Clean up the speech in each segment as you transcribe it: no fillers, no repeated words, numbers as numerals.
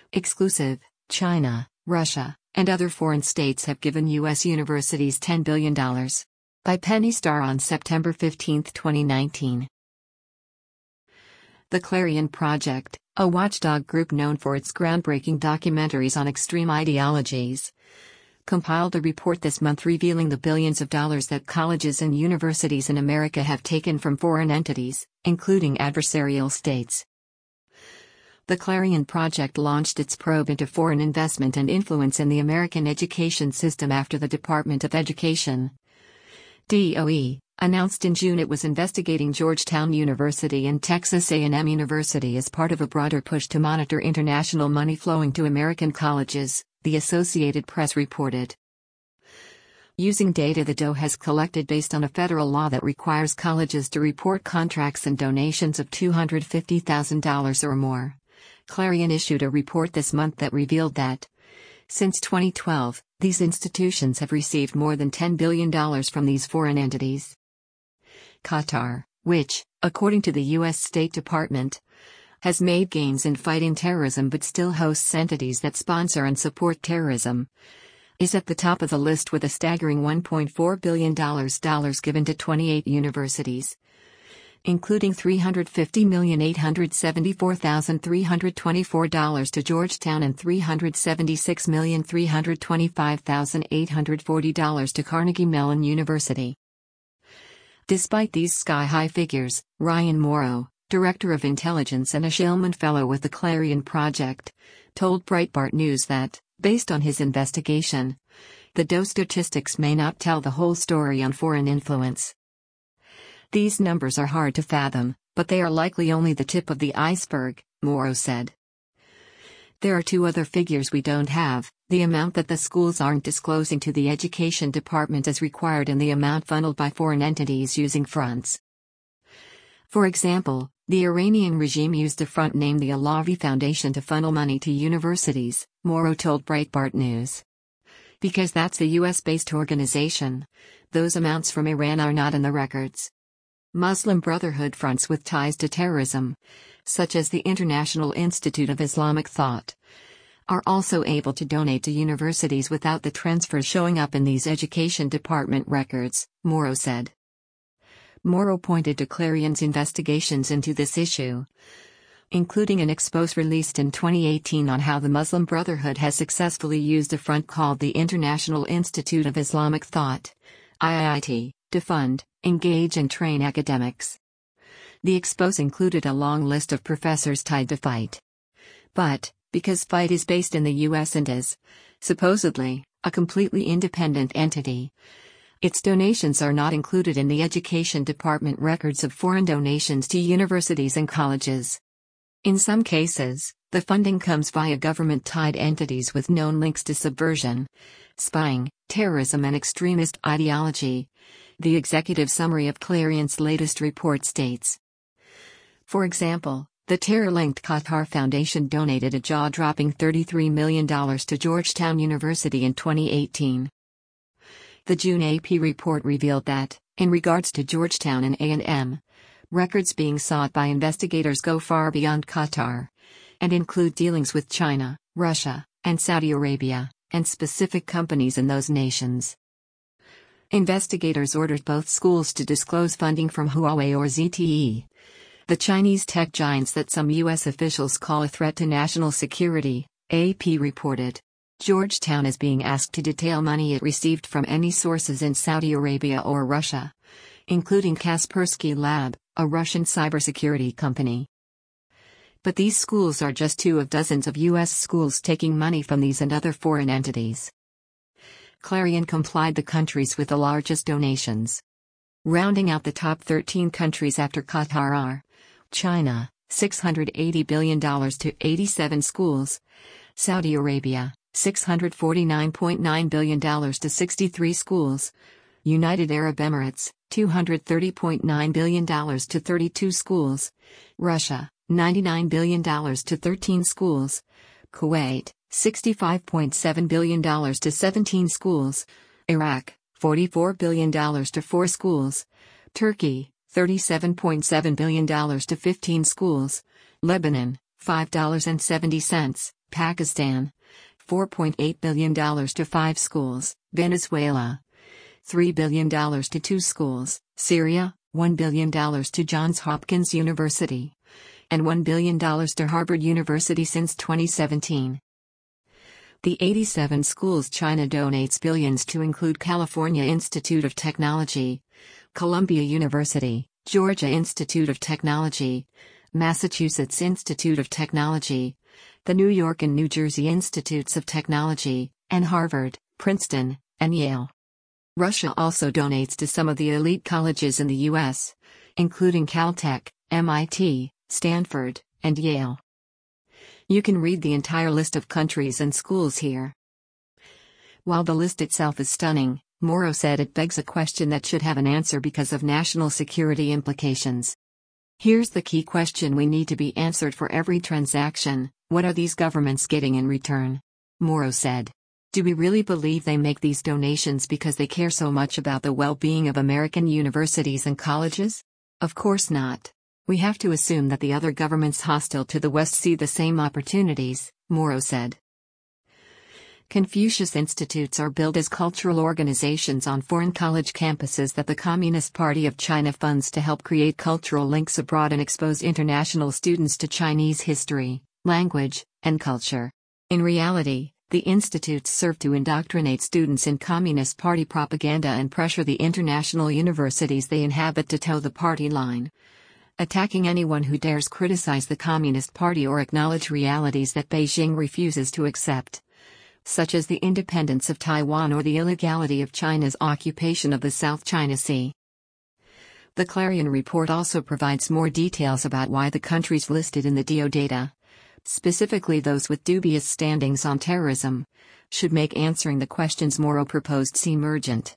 Exclusive, China, Russia, and other foreign states have given U.S. universities $10 billion. By Penny Starr on September 15, 2019. The Clarion Project, a watchdog group known for its groundbreaking documentaries on extreme ideologies, compiled a report this month revealing the billions of dollars that colleges and universities in America have taken from foreign entities, including adversarial states. The Clarion Project launched its probe into foreign investment and influence in the American education system after the Department of Education, DOE, announced in June it was investigating Georgetown University and Texas A&M University as part of a broader push to monitor international money flowing to American colleges, the Associated Press reported. Using data the DOE has collected based on a federal law that requires colleges to report contracts and donations of $250,000 or more, Clarion issued a report this month that revealed that, since 2012, these institutions have received more than $10 billion from these foreign entities. Qatar, which, according to the U.S. State Department, has made gains in fighting terrorism but still hosts entities that sponsor and support terrorism, is at the top of the list with a staggering $1.4 billion given to 28 universities, including $350,874,324 to Georgetown and $376,325,840 to Carnegie Mellon University. Despite these sky-high figures, Ryan Mauro, Director of Intelligence and a Shillman Fellow with the Clarion Project, told Breitbart News that, based on his investigation, the DOE statistics may not tell the whole story on foreign influence. These numbers are hard to fathom, but they are likely only the tip of the iceberg, Mauro said. There are two other figures we don't have: the amount that the schools aren't disclosing to the Education Department as required and the amount funneled by foreign entities using fronts. For example, the Iranian regime used a front named the Alavi Foundation to funnel money to universities, Mauro told Breitbart News. Because that's a US-based organization, those amounts from Iran are not in the records. Muslim Brotherhood fronts with ties to terrorism, such as the International Institute of Islamic Thought, are also able to donate to universities without the transfers showing up in these Education Department records, Mauro said. Mauro pointed to Clarion's investigations into this issue, including an expose released in 2018 on how the Muslim Brotherhood has successfully used a front called the International Institute of Islamic Thought, IIT, to fund, engage and train academics. The expose included a long list of professors tied to FIGHT. But, because FIGHT is based in the US and is, supposedly, a completely independent entity, its donations are not included in the Education Department records of foreign donations to universities and colleges. In some cases, the funding comes via government-tied entities with known links to subversion, spying, terrorism and extremist ideology, the executive summary of Clarion's latest report states. For example, the terror-linked Qatar Foundation donated a jaw-dropping $33 million to Georgetown University in 2018. The June AP report revealed that, in regards to Georgetown and A&M, records being sought by investigators go far beyond Qatar, and include dealings with China, Russia, and Saudi Arabia, and specific companies in those nations. Investigators ordered both schools to disclose funding from Huawei or ZTE, the Chinese tech giants that some U.S. officials call a threat to national security, AP reported. Georgetown is being asked to detail money it received from any sources in Saudi Arabia or Russia, including Kaspersky Lab, a Russian cybersecurity company. But these schools are just two of dozens of U.S. schools taking money from these and other foreign entities. Clarion complied the countries with the largest donations. Rounding out the top 13 countries after Qatar are China, $680 billion to 87 schools, Saudi Arabia, $649.9 billion to 63 schools, United Arab Emirates, $230.9 billion to 32 schools, Russia, $99 billion to 13 schools, Kuwait, $65.7 billion to 17 schools, Iraq, $44 billion to 4 schools, Turkey, $37.7 billion to 15 schools, Lebanon, $5.70, Pakistan, $4.8 billion to 5 schools, Venezuela, $3 billion to 2 schools, Syria, $1 billion to Johns Hopkins University, and $1 billion to Harvard University since 2017. The 87 schools China donates billions to include California Institute of Technology, Columbia University, Georgia Institute of Technology, Massachusetts Institute of Technology, the New York and New Jersey Institutes of Technology, and Harvard, Princeton, and Yale. Russia also donates to some of the elite colleges in the U.S., including Caltech, MIT, Stanford, and Yale. You can read the entire list of countries and schools here. While the list itself is stunning, Morrow said it begs a question that should have an answer because of national security implications. Here's the key question we need to be answered for every transaction: what are these governments getting in return? Morrow said. Do we really believe they make these donations because they care so much about the well-being of American universities and colleges? Of course not. We have to assume that the other governments hostile to the West see the same opportunities, Morrow said. Confucius Institutes are billed as cultural organizations on foreign college campuses that the Communist Party of China funds to help create cultural links abroad and expose international students to Chinese history, language, and culture. In reality, the institutes serve to indoctrinate students in Communist Party propaganda and pressure the international universities they inhabit to toe the party line, attacking anyone who dares criticize the Communist Party or acknowledge realities that Beijing refuses to accept, such as the independence of Taiwan or the illegality of China's occupation of the South China Sea. The Clarion report also provides more details about why the countries listed in the DO data, specifically those with dubious standings on terrorism, should make answering the questions Morrow proposed seem urgent.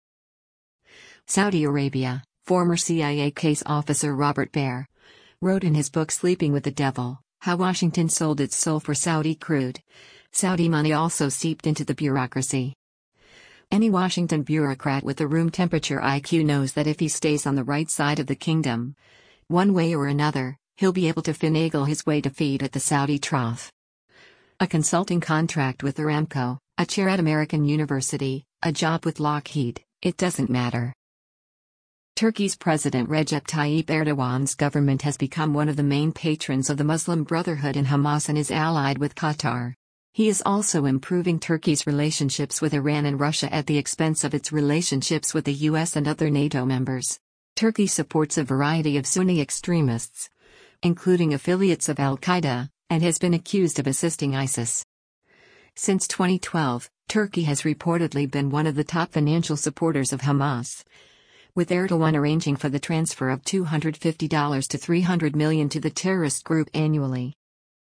Saudi Arabia. Former CIA case officer Robert Baer wrote in his book Sleeping with the Devil, How Washington Sold Its Soul for Saudi Crude. Saudi money also seeped into the bureaucracy. Any Washington bureaucrat with a room temperature IQ knows that if he stays on the right side of the kingdom, one way or another, he'll be able to finagle his way to feed at the Saudi trough. A consulting contract with Aramco, a chair at American University, a job with Lockheed, it doesn't matter. Turkey's President Recep Tayyip Erdogan's government has become one of the main patrons of the Muslim Brotherhood and Hamas and is allied with Qatar. He is also improving Turkey's relationships with Iran and Russia at the expense of its relationships with the US and other NATO members. Turkey supports a variety of Sunni extremists, including affiliates of al-Qaeda, and has been accused of assisting ISIS. Since 2012, Turkey has reportedly been one of the top financial supporters of Hamas, with Erdogan arranging for the transfer of $250 to $300 million to the terrorist group annually.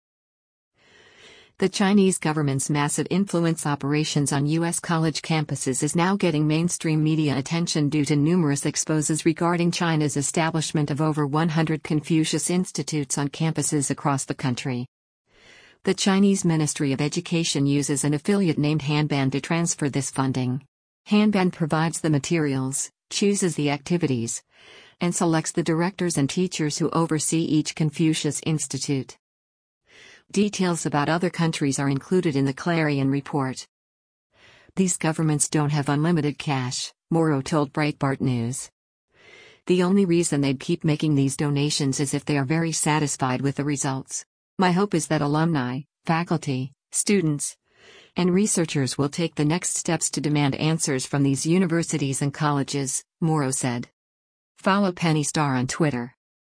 The Chinese government's massive influence operations on U.S. college campuses is now getting mainstream media attention due to numerous exposes regarding China's establishment of over 100 Confucius Institutes on campuses across the country. The Chinese Ministry of Education uses an affiliate named Hanban to transfer this funding. Hanban provides the materials, chooses the activities, and selects the directors and teachers who oversee each Confucius Institute. Details about other countries are included in the Clarion report. These governments don't have unlimited cash, Morrow told Breitbart News. The only reason they'd keep making these donations is if they are very satisfied with the results. My hope is that alumni, faculty, students, and researchers will take the next steps to demand answers from these universities and colleges, Morrow said. Follow Penny Starr on Twitter.